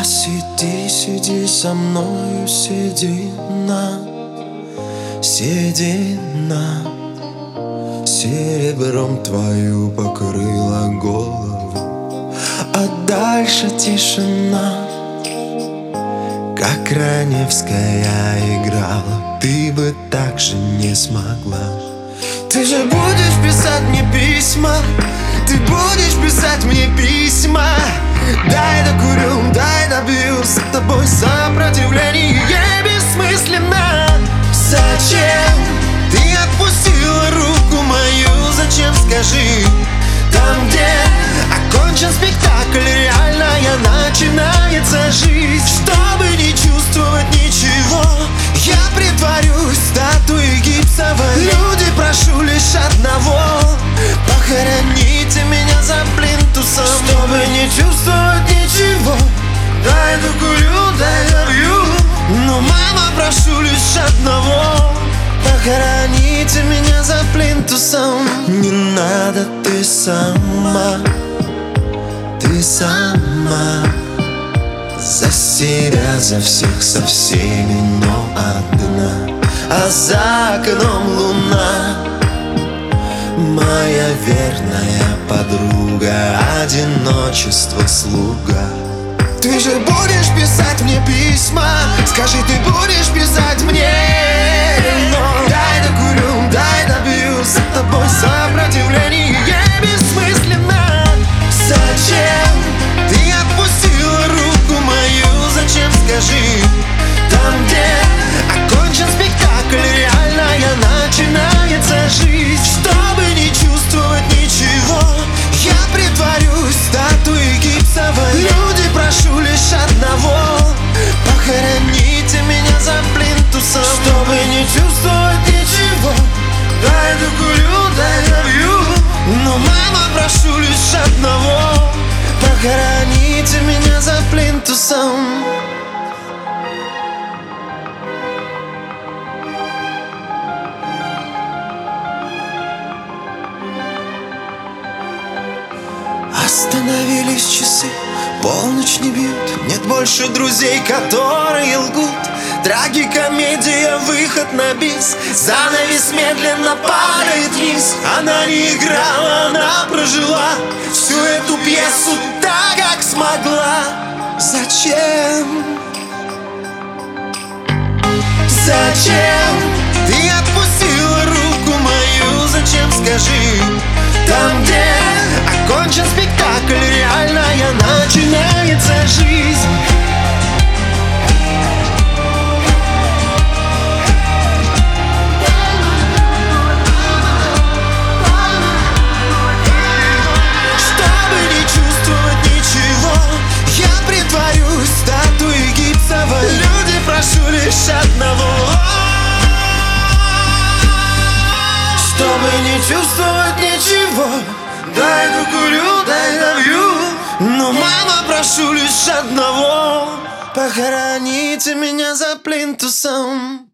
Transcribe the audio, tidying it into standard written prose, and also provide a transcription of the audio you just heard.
Сиди, сиди со мною, седина, седина, серебром твою покрыла голову, а дальше тишина. Как Раневская играла, ты бы так же не смогла. Ты же будешь писать мне письма, ты будешь писать мне письма. Дай докурю, дай добью, с тобой сопротивление бессмысленно. Зачем ты отпустила руку мою, зачем, скажи? Там, где окончен спектакль, реальная начинается жизнь. Чтобы не чувствовать ничего, я притворюсь статуей гипсовой. Люди, прошу лишь одного: похороните меня за плинтусом. Чтобы не чувствовать ничего, дай докурю, дай добью. Но, мама, прошу лишь одного: похороните меня за плинтусом. Не надо, ты сама, ты сама. За себя, за всех, со всеми, но одна. А за окном луна, моя верная подруга, одиночество слуга. Ты же будешь писать мне письма, скажи, ты будешь писать мне. Но дай докурю, дай добью, с тобой сопротивление бессмысленно. Зачем ты отпустила руку мою, зачем, скажи? Там, где окончен спектакль, реальная начинается жизнь. Чтобы не чувствовать ничего, я притворюсь статуей гипсовой. Люди, прошу лишь одного: похороните меня за плинтусом. Чтобы не чувствовать ничего, дай докурю, дай добью. Но, мама, прошу лишь одного: похороните меня за плинтусом. Остановились часы, полночь не бьют. Нет больше друзей, которые лгут. Трагикомедия, выход на бис. Занавес медленно падает вниз. Она не играла, она прожила всю эту пьесу так, как смогла. Зачем? Зачем ты отпустила руку мою, зачем, скажи? Там, где окончен спектакль, реальная начинается жизнь. Чтобы не чувствовать ничего, я притворюсь статуей гипсовой. Люди, прошу лишь одного: чтобы не чувствовать ничего, дай докурю, дай добью. Но, мама, прошу лишь одного: похороните меня за плинтусом.